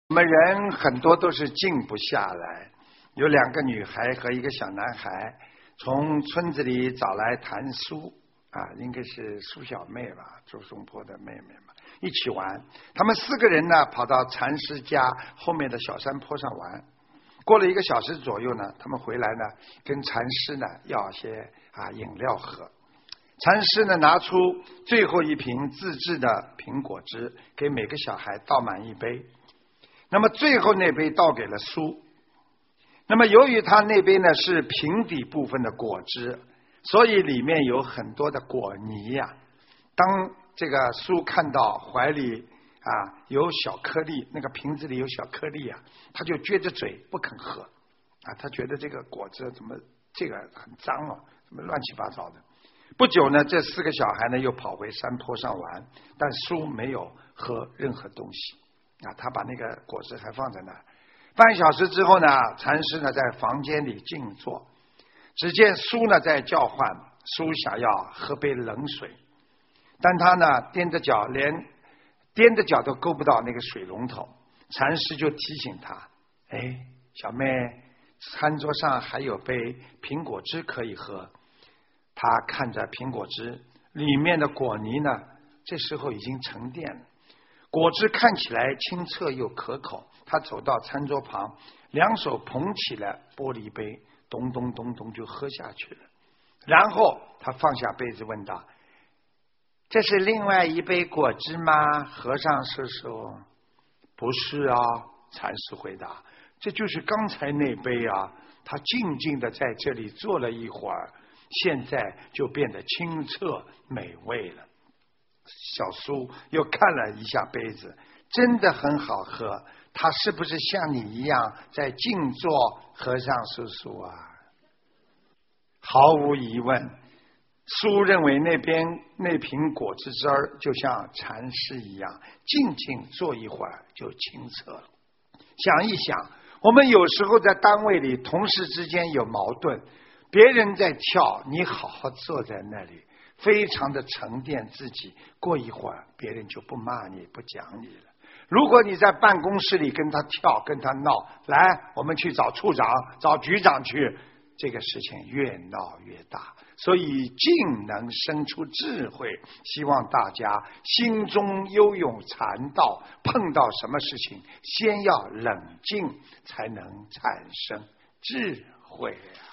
我们人很多都是静不下来。有2个女孩和一个小男孩从村子里找来谭苏啊，应该是苏小妹吧，周松坡的妹妹嘛，一起玩。他们4个人呢，跑到禅师家后面的小山坡上玩。过了1个小时左右呢，他们回来呢，跟禅师呢要些饮料喝。禅师呢拿出最后一瓶自制的苹果汁，给每个小孩倒满1杯。那么最后那杯倒给了苏。那么由于他那杯呢是平底部分的果汁，所以里面有很多的果泥呀。当这个苏看到怀里有小颗粒，那个瓶子里有小颗粒他就撅着嘴不肯喝他觉得这个果汁怎么这个很脏怎么乱七八糟的。不久呢，这4个小孩呢又跑回山坡上玩，但苏没有喝任何东西他把那个果汁还放在那儿。半小时之后呢，禅师呢在房间里静坐，只见苏呢在叫唤，苏想要喝杯冷水，但他呢踮着脚，连踮着脚都够不到那个水龙头。禅师就提醒他，小妹，餐桌上还有杯苹果汁可以喝。他看着苹果汁里面的果泥呢，这时候已经沉淀了，果汁看起来清澈又可口。他走到餐桌旁，2手捧起了玻璃杯，咚咚咚咚就喝下去了。然后他放下杯子问道，这是另外1杯果汁吗？和尚叔叔。不是啊，禅师回答，这就是刚才那杯他静静的在这里坐了一会儿，现在就变得清澈美味了。小苏又看了一下杯子，真的很好喝，他是不是像你一样在静坐？和尚叔叔毫无疑问，苏认为那瓶果汁汁儿就像禅师一样，静静坐一会儿就清澈了。想一想，我们有时候在单位里同事之间有矛盾，别人在跳，你好好坐在那里，非常的沉淀自己，过一会儿别人就不骂你不讲你了。如果你在办公室里跟他跳跟他闹，来我们去找处长找局长去，这个事情越闹越大。所以静能生出智慧，希望大家心中悠有禅道，碰到什么事情先要冷静，才能产生智慧